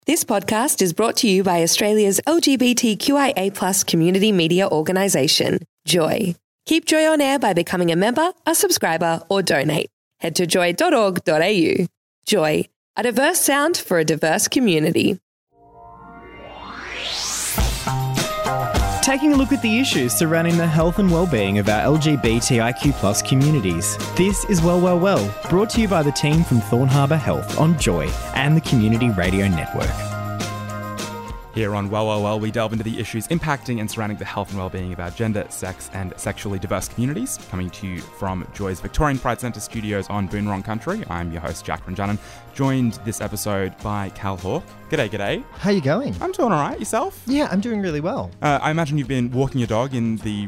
This podcast is brought to you by Australia's LGBTQIA+ community media organisation, Joy. Keep Joy on air by becoming a member, a subscriber, or donate. Head to joy.org.au. Joy, a diverse sound for a diverse community. Taking a look at the issues surrounding the health and well-being of our LGBTIQ+ communities. This is Well, brought to you by the team from Thorn Harbour Health on Joy and the Community Radio Network. Here on Well, we delve into the issues impacting and surrounding the health and well-being of our gender, sex and sexually diverse communities. Coming to you from Joy's Victorian Pride Centre studios on Boonwurrung Country, I'm your host, Jack Ranjanan, joined this episode by Cal Hawke. G'day. How you going? I'm doing all right. Yourself? Yeah, I'm doing really well. I imagine you've been walking your dog in the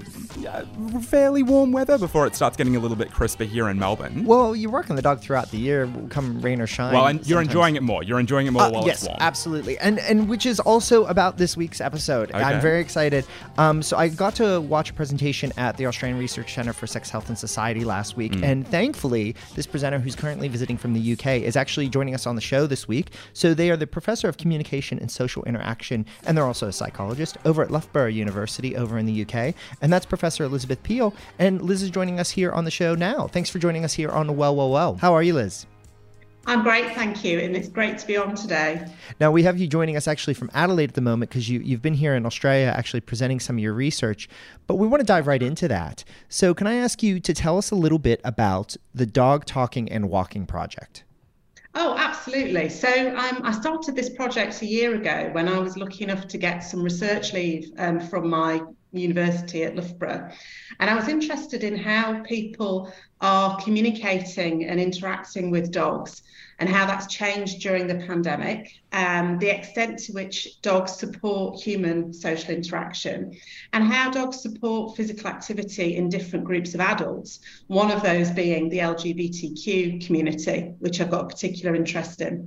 fairly warm weather before it starts getting a little bit crisper here in Melbourne. Well, you're working the dog throughout the year, come rain or shine. Well, and you're enjoying it more. You're enjoying it more while yes, it's warm. Yes, absolutely. And which is also about this week's episode. Okay. I'm very excited. So I got to watch a presentation at the Australian Research Centre for Sex, Health and Society last week. And thankfully, this presenter who's currently visiting from the UK is actually joining us on the show this week. So they are the Professor of Communication and Social Interaction, and they're also a psychologist over at Loughborough University over in the UK. And that's Professor Elizabeth Peel. And Liz is joining us here on the show now. Thanks for joining us here on Well. How are you, Liz? I'm great, thank you, and it's great to be on today. Now, we have you joining us actually from Adelaide at the moment because you've been here in Australia actually presenting some of your research, but we want to dive right into that. So can I ask you to tell us a little bit about the Dog Talking and Walking Project? Oh, absolutely. So I started this project a year ago when I was lucky enough to get some research leave from my university at Loughborough. And I was interested in how people are communicating and interacting with dogs and how that's changed during the pandemic, the extent to which dogs support human social interaction, and how dogs support physical activity in different groups of adults, one of those being the LGBTQ community, which I've got a particular interest in.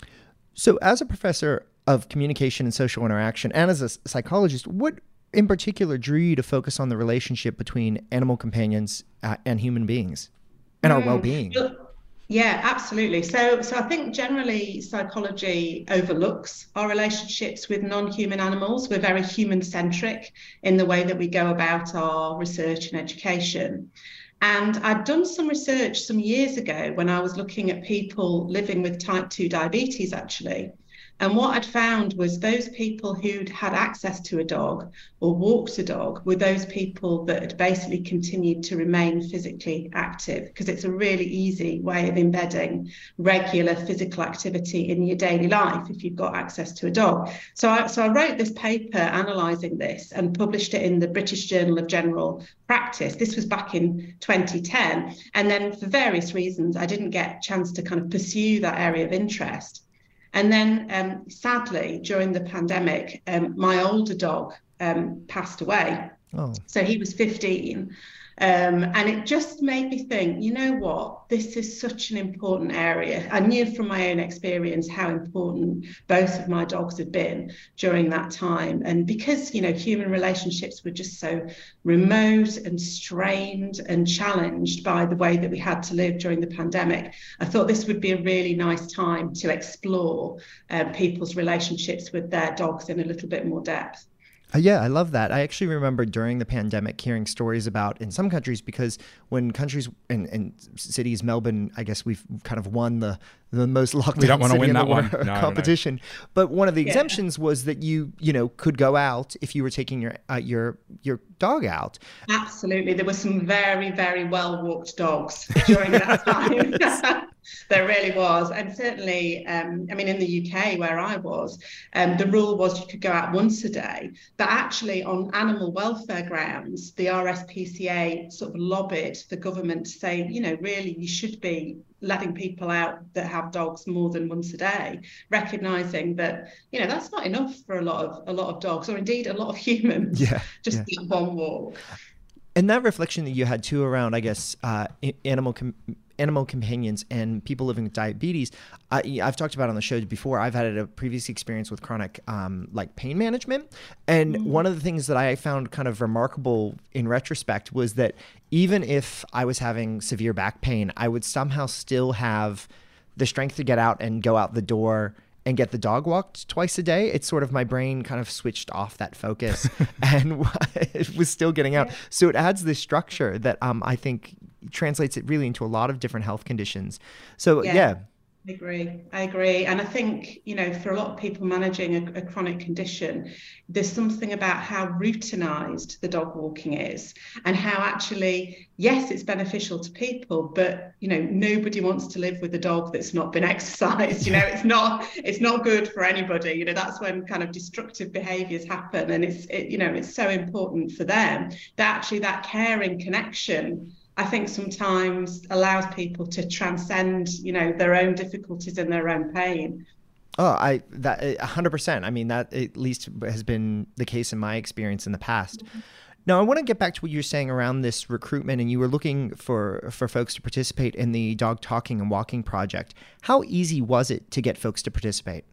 So as a professor of communication and social interaction, and as a psychologist, what in particular drew you to focus on the relationship between animal companions and human beings and our well-being? Yeah, absolutely. So I think generally psychology overlooks our relationships with non-human animals. We're very human-centric in the way that we go about our research and education. And I'd done some research some years ago when I was looking at people living with type 2 diabetes, actually. And what I'd found was those people who'd had access to a dog or walked a dog were those people that had basically continued to remain physically active, because it's a really easy way of embedding regular physical activity in your daily life if you've got access to a dog. So I wrote this paper analysing this and published it in the British Journal of General Practice. This was back in 2010. And then for various reasons, I didn't get a chance to kind of pursue that area of interest. And then, sadly, during the pandemic, my older dog passed away. Oh. So he was 15. And it just made me think, you know what, this is such an important area. I knew from my own experience how important both of my dogs had been during that time. And because, you know, human relationships were just so remote and strained and challenged by the way that we had to live during the pandemic, I thought this would be a really nice time to explore people's relationships with their dogs in a little bit more depth. Yeah, I love that. I actually remember during the pandemic hearing stories about in some countries, because when countries and cities, Melbourne, I guess we've kind of won the most lockdown we don't want to city win in that the one. No, competition. But one of the exemptions was that you could go out if you were taking your dog out. Absolutely. There were some very, very well-walked dogs during that time. There really was. And certainly, in the UK where I was, the rule was you could go out once a day. But actually on animal welfare grounds, the RSPCA sort of lobbied the government to say, really you should be letting people out that have dogs more than once a day, recognising that, that's not enough for a lot of dogs, or indeed a lot of humans, just one walk. And that reflection that you had too around, I guess, animal companions and people living with diabetes, I've talked about on the show before. I've had a previous experience with chronic pain management. And one of the things that I found kind of remarkable in retrospect was that even if I was having severe back pain, I would somehow still have the strength to get out and go out the door and get the dog walked twice a day, it's sort of my brain kind of switched off that focus and it was still getting out. So it adds this structure that I think translates it really into a lot of different health conditions. So yeah. I agree. And I think, for a lot of people managing a chronic condition, there's something about how routinized the dog walking is and how actually, yes, it's beneficial to people, but, nobody wants to live with a dog that's not been exercised. It's not good for anybody. That's when kind of destructive behaviors happen. And it's so important for them that actually that caring connection, I think, sometimes allows people to transcend, their own difficulties and their own pain. Oh, 100%. I mean, that at least has been the case in my experience in the past. Mm-hmm. Now, I want to get back to what you're saying around this recruitment, and you were looking for folks to participate in the Dog Talking and Walking Project. How easy was it to get folks to participate?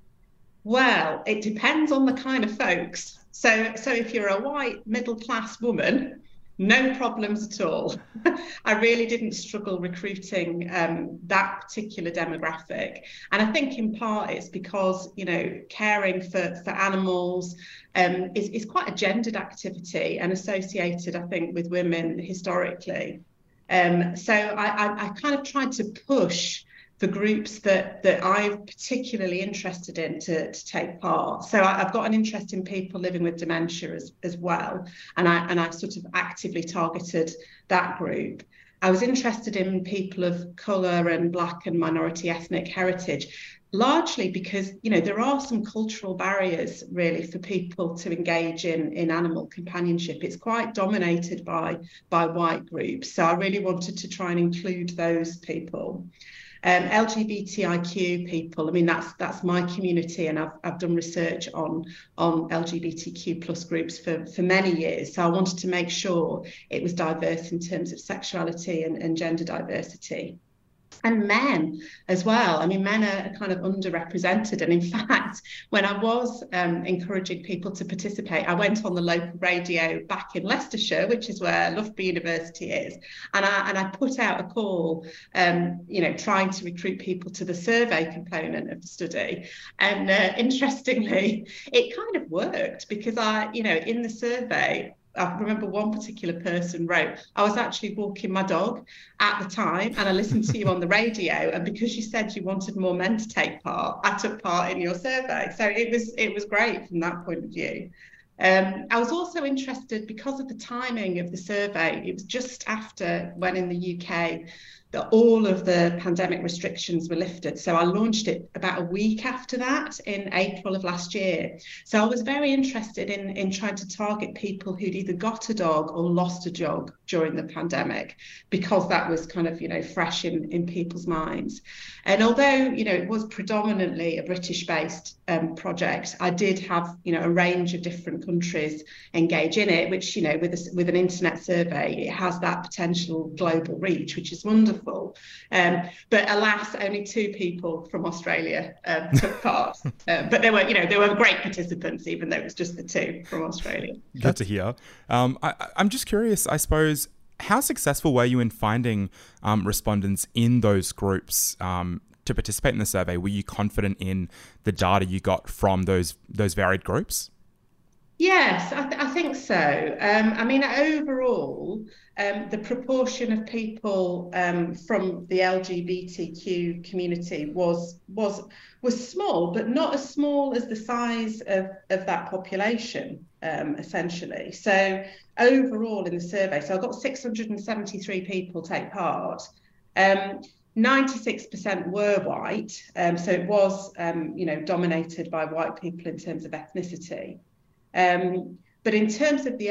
Well, it depends on the kind of folks. So if you're a white middle-class woman, no problems at all. I really didn't struggle recruiting that particular demographic. And I think in part it's because, caring for animals is quite a gendered activity and associated, I think, with women historically. So I kind of tried to push for groups that I'm particularly interested in to take part. So I've got an interest in people living with dementia as well, and I sort of actively targeted that group. I was interested in people of colour and Black and minority ethnic heritage, largely because, there are some cultural barriers really for people to engage in animal companionship. It's quite dominated by white groups. So I really wanted to try and include those people. LGBTIQ people, I mean, that's my community, and I've done research on LGBTQ plus groups for many years. So I wanted to make sure it was diverse in terms of sexuality and gender diversity. And men as well. I mean, men are kind of underrepresented. And in fact, when I was encouraging people to participate, I went on the local radio back in Leicestershire, which is where Loughborough University is. And I put out a call, trying to recruit people to the survey component of the study. And interestingly, it kind of worked because in the survey, I remember one particular person wrote, I was actually walking my dog at the time and I listened to you on the radio, and because you said you wanted more men to take part, I took part in your survey. So it was great from that point of view. I was also interested because of the timing of the survey. It was just after when in the UK that all of the pandemic restrictions were lifted. So I launched it about a week after that in April of last year. So I was very interested in trying to target people who'd either got a dog or lost a dog during the pandemic, because that was kind of, fresh in people's minds. And although, it was predominantly a British-based project, I did have, a range of different countries engage in it, which, with an internet survey, it has that potential global reach, which is wonderful. But alas, only 2 people from Australia took part. But they were great participants, even though it was just the 2 from Australia. Good to hear. I'm just curious, I suppose, how successful were you in finding respondents in those groups to participate in the survey? Were you confident in the data you got from those varied groups? Yes, I think so. I mean, overall, the proportion of people from the LGBTQ community was small, but not as small as the size of that population, essentially. So overall in the survey, so I got 673 people take part. 96% were white, so it was, dominated by white people in terms of ethnicity. But in terms of the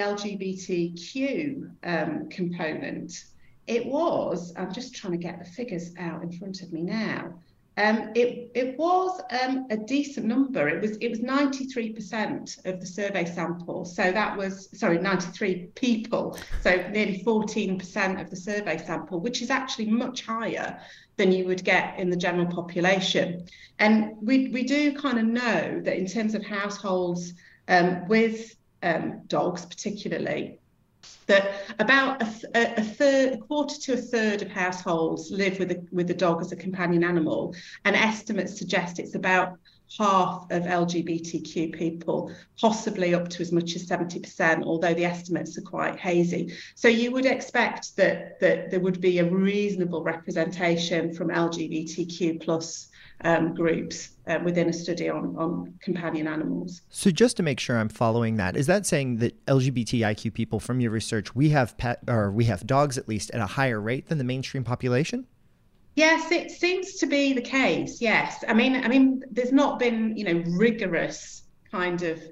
LGBTQ component, it was, I'm just trying to get the figures out in front of me now. It was a decent number. It was 93% of the survey sample. So that was, 93 people. So nearly 14% of the survey sample, which is actually much higher than you would get in the general population. And we do kind of know that in terms of households with dogs particularly, that about a quarter to a third of households live with a dog as a companion animal, and estimates suggest it's about half of LGBTQ people, possibly up to as much as 70%, although the estimates are quite hazy. So you would expect that there would be a reasonable representation from LGBTQ plus groups within a study on companion animals. So just to make sure I'm following that, is that saying that LGBTIQ people, from your research, we have dogs at least at a higher rate than the mainstream population? Yes, it seems to be the case. Yes, I mean, there's not been, rigorous kind of,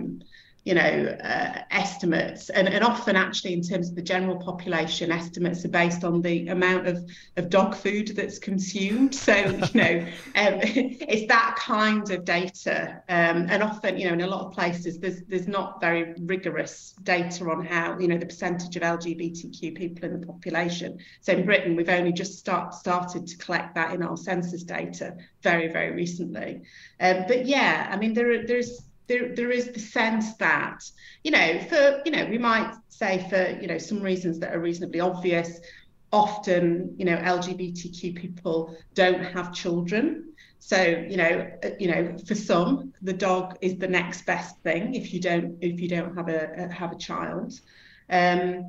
estimates, and often actually in terms of the general population, estimates are based on the amount of dog food that's consumed. So, it's that kind of data, and often, in a lot of places, there's not very rigorous data on how, the percentage of LGBTQ people in the population. So in Britain, we've only just started to collect that in our census data very, very recently. But yeah, I mean, there is the sense that, we might say for, some reasons that are reasonably obvious, often, LGBTQ people don't have children. So, for some, the dog is the next best thing if you don't have a child. And,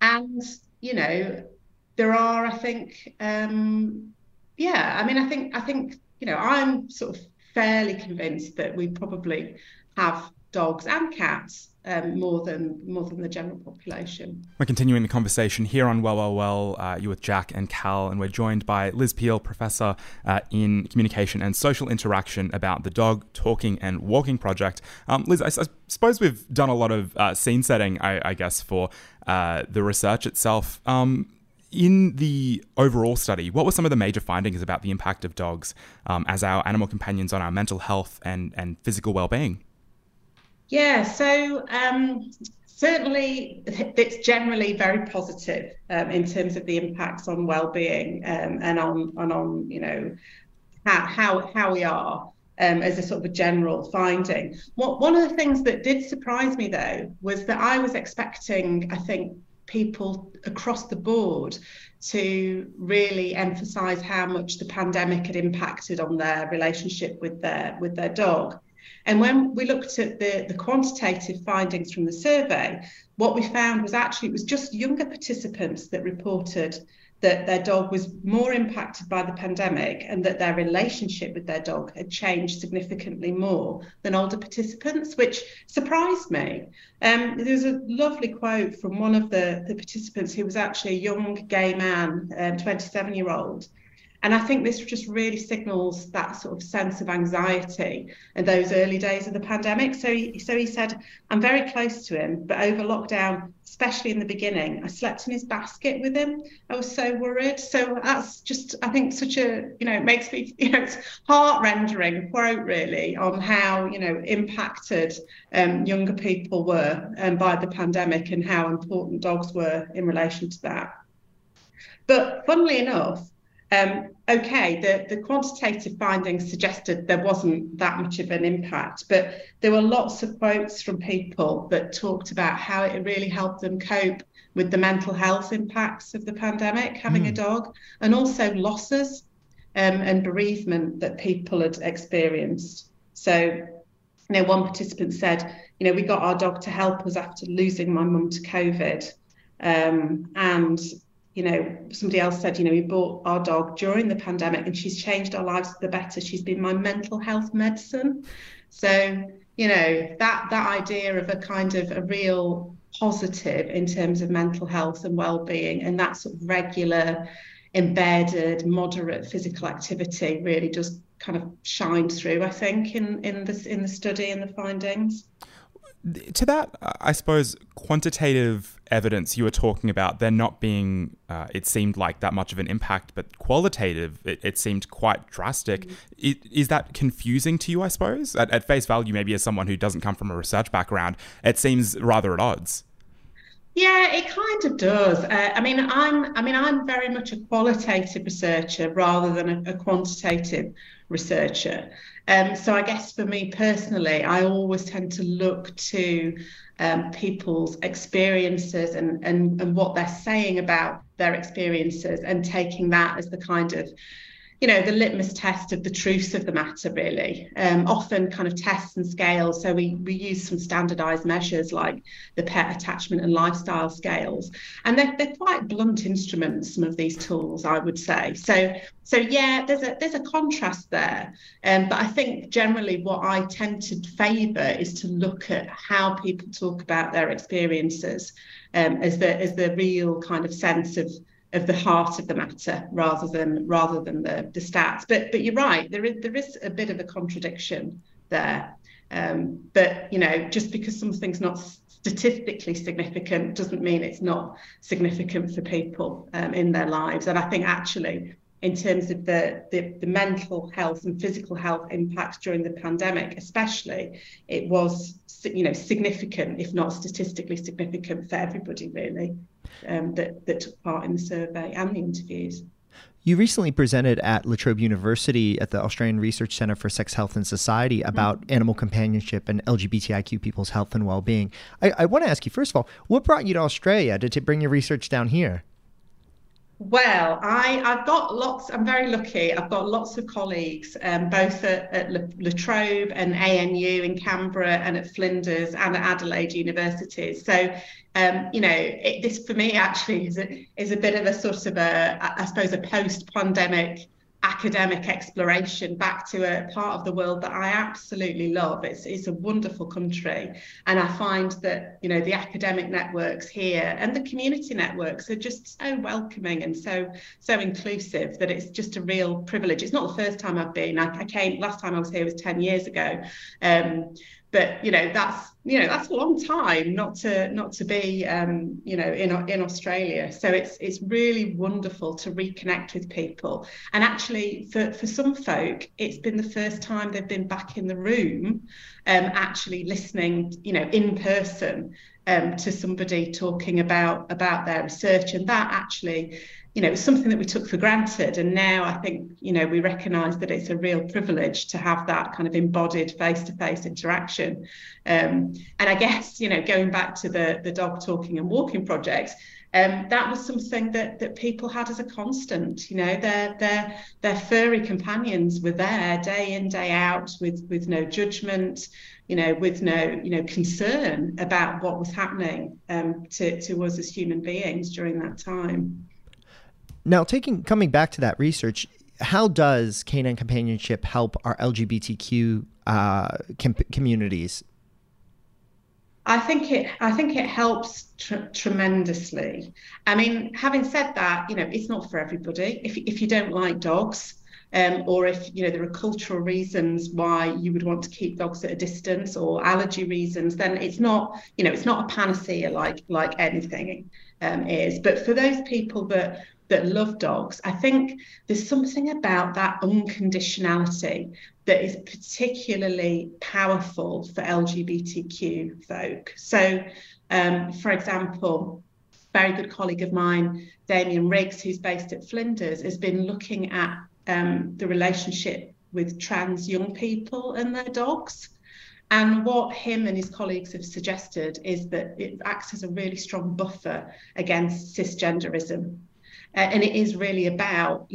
there are, I think, I think, I'm sort of fairly convinced that we probably have dogs and cats more than the general population. We're continuing the conversation here on Well. You're with Jack and Cal, and we're joined by Liz Peel, Professor in Communication and Social Interaction, about the Dog Talking and Walking Project. Liz, I suppose we've done a lot of scene setting, I guess, for the research itself. In the overall study, what were some of the major findings about the impact of dogs as our animal companions on our mental health and physical well-being? Yeah, so certainly it's generally very positive in terms of the impacts on well-being and on how we are as a sort of a general finding. One of the things that did surprise me, though, was that I was expecting, I think, people across the board to really emphasize how much the pandemic had impacted on their relationship with their dog. And when we looked at the quantitative findings from the survey, what we found was actually it was just younger participants that reported that their dog was more impacted by the pandemic and that their relationship with their dog had changed significantly more than older participants, which surprised me. There was a lovely quote from one of the participants who was actually a young gay man, 27-year-old. And I think this just really signals that sort of sense of anxiety in those early days of the pandemic. So he said, I'm very close to him, but over lockdown, especially in the beginning, I slept in his basket with him. I was so worried. So that's just, I think, such a, it makes me, it's heart-rendering quote, really, on how, impacted younger people were by the pandemic and how important dogs were in relation to that. But funnily enough, the quantitative findings suggested there wasn't that much of an impact, but there were lots of quotes from people that talked about how it really helped them cope with the mental health impacts of the pandemic, having a dog, and also losses and bereavement that people had experienced. So, one participant said, we got our dog to help us after losing my mum to COVID. And somebody else said, we bought our dog during the pandemic and she's changed our lives for the better. She's been my mental health medicine. So, that idea of a kind of a real positive in terms of mental health and well-being, and that sort of regular, embedded, moderate physical activity really does kind of shine through, I think, in the study and the findings. To that, I suppose, quantitative evidence you were talking about, there not being, it seemed like that much of an impact, but qualitative, it seemed quite drastic. Is that confusing to you, I suppose? At face value, maybe as someone who doesn't come from a research background, it seems rather at odds. Yeah, it kind of does. I'm very much a qualitative researcher rather than a quantitative researcher. So I guess for me personally, I always tend to look to people's experiences and what they're saying about their experiences and taking that as the kind of, the litmus test of the truth of the matter, really. Often kind of tests and scales. So we use some standardized measures like the pet attachment and lifestyle scales. And they're quite blunt instruments, some of these tools, I would say. So yeah, there's a contrast there. But I think generally what I tend to favour is to look at how people talk about their experiences as the real kind of sense of the heart of the matter, rather than the stats. But you're right, there is a bit of a contradiction there. But just because something's not statistically significant doesn't mean it's not significant for people in their lives. And I think actually, in terms of the mental health and physical health impacts during the pandemic, especially, it was significant, if not statistically significant, for everybody really that took part in the survey and the interviews. You recently presented at La Trobe University at the Australian Research Centre for Sex, Health and Society about animal companionship and LGBTIQ people's health and well-being. I want to ask you, first of all, what brought you to Australia to bring your research down here? Well, I've got lots. I'm very lucky. I've got lots of colleagues, both at La Trobe and ANU in Canberra and at Flinders and at Adelaide universities. So, this for me actually is a bit of a sort of I suppose a post-pandemic academic exploration back to a part of the world that I absolutely love. It's a wonderful country, and I find that the academic networks here and the community networks are just so welcoming and so inclusive that it's just a real privilege. It's not the first time I've been. I came last time I was here was 10 years ago. But that's a long time not to be in Australia. So it's really wonderful to reconnect with people. And actually, for some folk, it's been the first time they've been back in the room, actually listening, in person, to somebody talking about their research. And that actually, it's something that we took for granted. And now I think, we recognise that it's a real privilege to have that kind of embodied face-to-face interaction. And I guess, going back to the dog talking and walking project, that was something that people had as a constant. Their furry companions were there day in, day out with no judgment, with no concern about what was happening to us as human beings during that time. Now, coming back to that research, how does canine companionship help our LGBTQ communities? I think it helps tremendously. I mean, having said that, it's not for everybody. If you don't like dogs, or if there are cultural reasons why you would want to keep dogs at a distance, or allergy reasons, then it's not a panacea like anything is. But for those people that love dogs, I think there's something about that unconditionality that is particularly powerful for LGBTQ folk. So, for example, a very good colleague of mine, Damien Riggs, who's based at Flinders, has been looking at the relationship with trans young people and their dogs. And what him and his colleagues have suggested is that it acts as a really strong buffer against cisgenderism. And it is really about,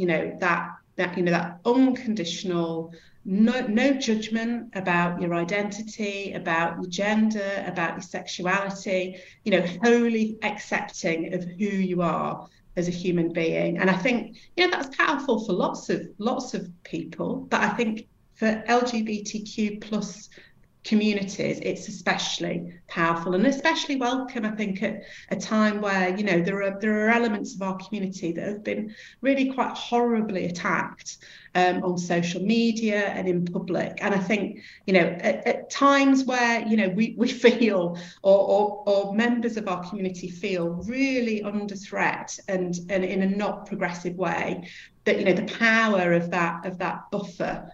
that unconditional, no judgment about your identity, about your gender, about your sexuality, wholly accepting of who you are as a human being. And I think, that's powerful for lots of people, but I think for LGBTQ plus communities, it's especially powerful and especially welcome, I think, at a time where there are elements of our community that have been really quite horribly attacked on social media and in public. And I think at times where we feel or members of our community feel really under threat and in a not progressive way, that the power of that buffer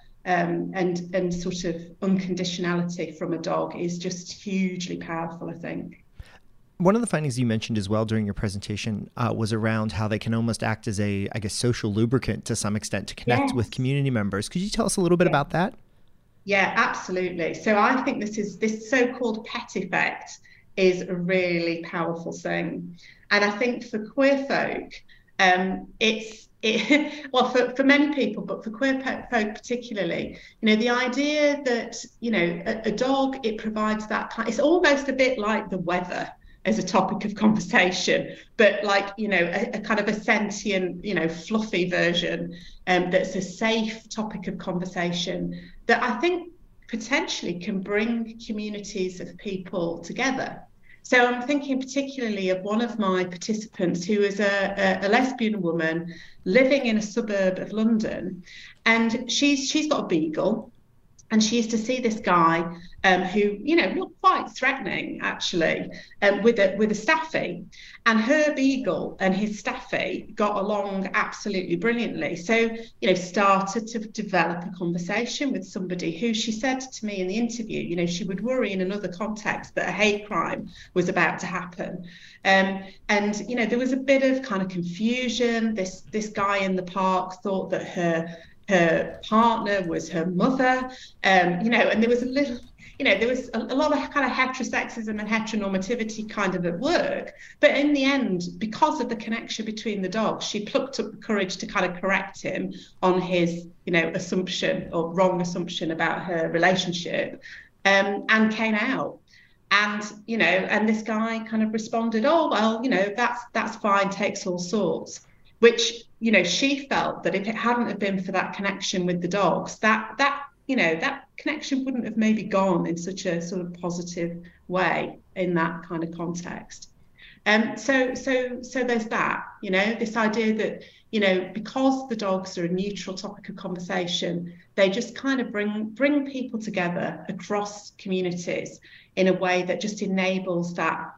and sort of unconditionality from a dog is just hugely powerful, I think. One of the findings you mentioned as well during your presentation was around how they can almost act as a, social lubricant to some extent to connect with community members. Could you tell us a little bit about that? Yeah, absolutely. So I think this so-called pet effect is a really powerful thing. And I think for queer folk, it's well, for many people, but for queer folk particularly, the idea that, a dog, it provides that it's almost a bit like the weather as a topic of conversation, but like, a kind of a sentient, fluffy version that's a safe topic of conversation that I think potentially can bring communities of people together. So I'm thinking particularly of one of my participants who is a lesbian woman living in a suburb of London, and she's got a beagle, and she used to see this guy who, looked quite threatening actually, with a staffy, and her beagle and his staffy got along absolutely brilliantly. So, started to develop a conversation with somebody who, she said to me in the interview, she would worry in another context that a hate crime was about to happen. And, there was a bit of kind of confusion. This guy in the park thought that her partner was her mother, and there was a little, there was a lot of kind of heterosexism and heteronormativity kind of at work. But in the end, because of the connection between the dogs, she plucked up the courage to kind of correct him on his, assumption or wrong assumption about her relationship, and came out. And, and this guy kind of responded, oh, well, that's fine, takes all sorts. Which, she felt that if it hadn't have been for that connection with the dogs, that connection wouldn't have maybe gone in such a sort of positive way in that kind of context. So there's that, this idea that, because the dogs are a neutral topic of conversation, they just kind of bring people together across communities in a way that just enables that,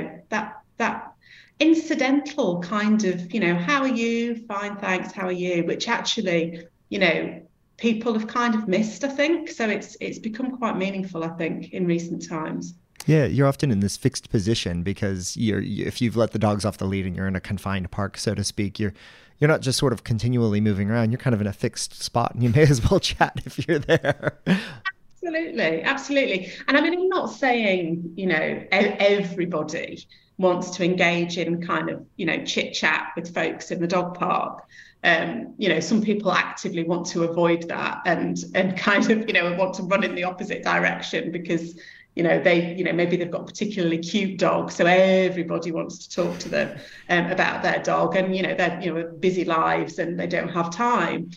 that incidental kind of, how are you? Fine, thanks. How are you? Which actually, people have kind of missed, I think. So it's become quite meaningful, I think, in recent times. Yeah, you're often in this fixed position because if you've let the dogs off the lead and you're in a confined park, so to speak, you're not just sort of continually moving around. You're kind of in a fixed spot, and you may as well chat if you're there. Absolutely. And I mean, I'm not saying, everybody wants to engage in kind of, chit chat with folks in the dog park. Some people actively want to avoid that and kind of, want to run in the opposite direction because, maybe they've got a particularly cute dog, so everybody wants to talk to them about their dog, and they're busy lives and they don't have time.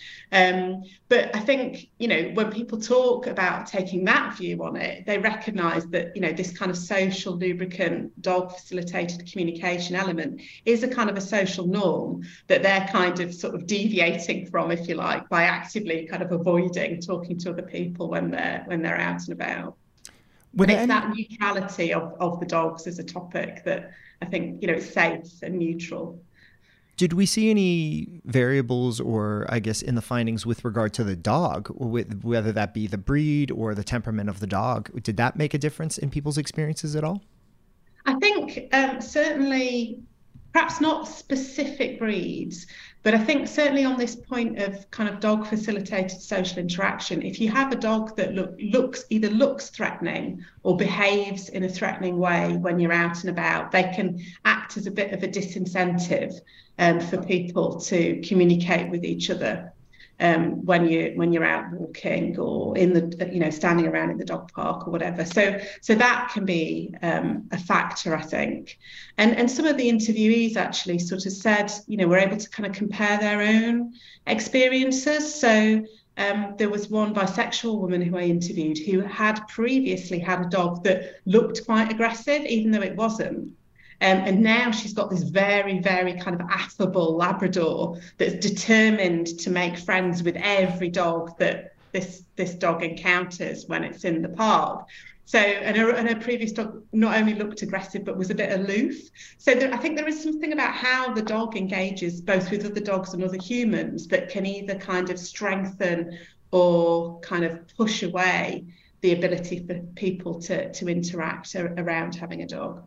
But I think when people talk about taking that view on it, they recognise that this kind of social lubricant, dog facilitated communication element is a kind of a social norm that they're kind of sort of deviating from, if you like, by actively kind of avoiding talking to other people when they're out and about. But it's that neutrality of the dogs as a topic that I think, it's safe and neutral. Did we see any variables or, I guess, in the findings with regard to the dog, whether that be the breed or the temperament of the dog? Did that make a difference in people's experiences at all? I think certainly, perhaps not specific breeds, but I think certainly on this point of kind of dog facilitated social interaction, if you have a dog that looks threatening or behaves in a threatening way when you're out and about, they can act as a bit of a disincentive for people to communicate with each other when you're out walking or in the standing around in the dog park or whatever. So that can be a factor, I think. And some of the interviewees actually sort of said, we're able to kind of compare their own experiences. So there was one bisexual woman who I interviewed who had previously had a dog that looked quite aggressive, even though it wasn't. And now she's got this very, very kind of affable Labrador that's determined to make friends with every dog that this dog encounters when it's in the park. So, and her previous dog not only looked aggressive, but was a bit aloof. So I think there is something about how the dog engages both with other dogs and other humans that can either kind of strengthen or kind of push away the ability for people to interact around having a dog.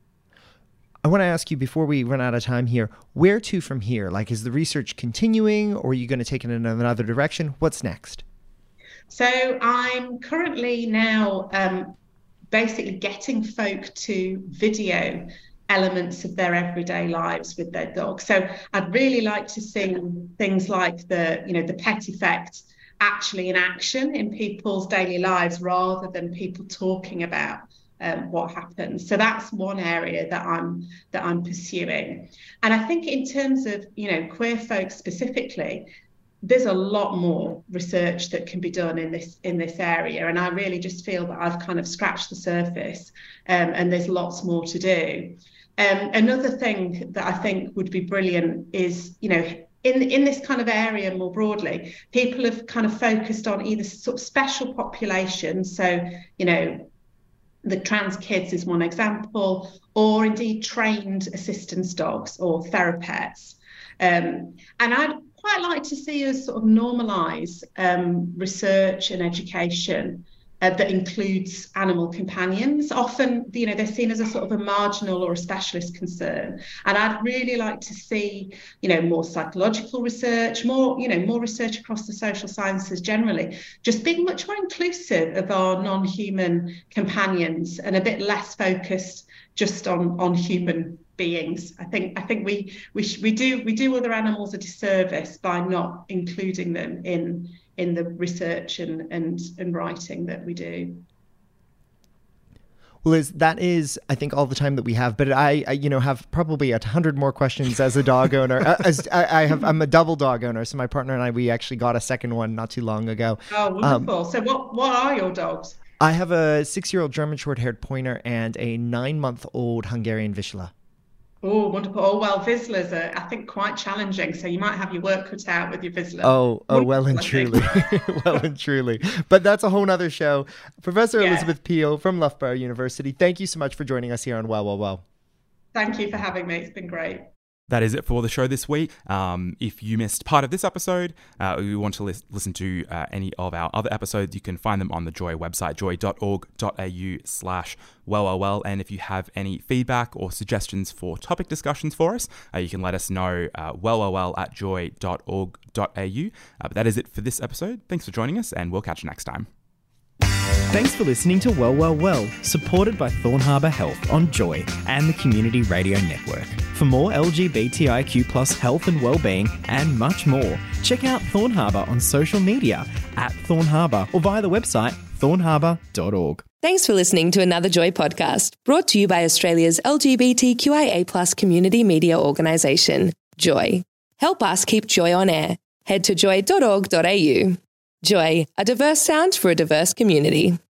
I want to ask you, before we run out of time here, where to from here? Like, is the research continuing, or are you going to take it in another direction? What's next? So I'm currently now basically getting folk to video elements of their everyday lives with their dog. So I'd really like to see things like the pet effect actually in action in people's daily lives rather than people talking about what happens. So that's one area that I'm pursuing. And I think in terms of queer folks specifically, there's a lot more research that can be done in this area, and I really just feel that I've kind of scratched the surface, and there's lots more to do. Another thing that I think would be brilliant is, in this kind of area more broadly, people have kind of focused on either sort of special populations, so the trans kids is one example, or indeed trained assistance dogs or therapets, and I'd quite like to see us sort of normalise research and education that includes animal companions. Often, they're seen as a sort of a marginal or a specialist concern. And I'd really like to see, more psychological research, more research across the social sciences generally, just being much more inclusive of our non-human companions and a bit less focused just on human beings. I think we do other animals a disservice by not including them in the research and writing that we do. Well, Liz, that is, I think, all the time that we have. But I have probably 100 more questions as a dog owner. I'm a double dog owner, so my partner and I, we actually got a second one not too long ago. Oh, wonderful! So what are your dogs? I have a 6-year-old German short-haired pointer and a 9-month-old Hungarian Vizsla. Oh, wonderful. Oh, well, Vizslas are, I think, quite challenging. So you might have your work cut out with your Vizsla. Oh, well and truly. Well and truly. But that's a whole nother show. Professor Elizabeth Peel from Loughborough University, thank you so much for joining us here on Well, Well, Well. Thank you for having me. It's been great. That is it for the show this week. If you missed part of this episode, or you want to listen to any of our other episodes, you can find them on the Joy website, joy.org.au/wellwellwell. And if you have any feedback or suggestions for topic discussions for us, you can let us know wellwellwell@joy.org.au. But that is it for this episode. Thanks for joining us, and we'll catch you next time. Thanks for listening to Well, Well, Well, supported by Thorn Harbour Health on Joy and the Community Radio Network. For more LGBTIQ+ health and wellbeing and much more, check out Thorn Harbour on social media @Thorn Harbour or via the website thornharbour.org. Thanks for listening to another Joy podcast, brought to you by Australia's LGBTQIA+ community media organisation, Joy. Help us keep Joy on air. Head to joy.org.au. Joy, a diverse sound for a diverse community.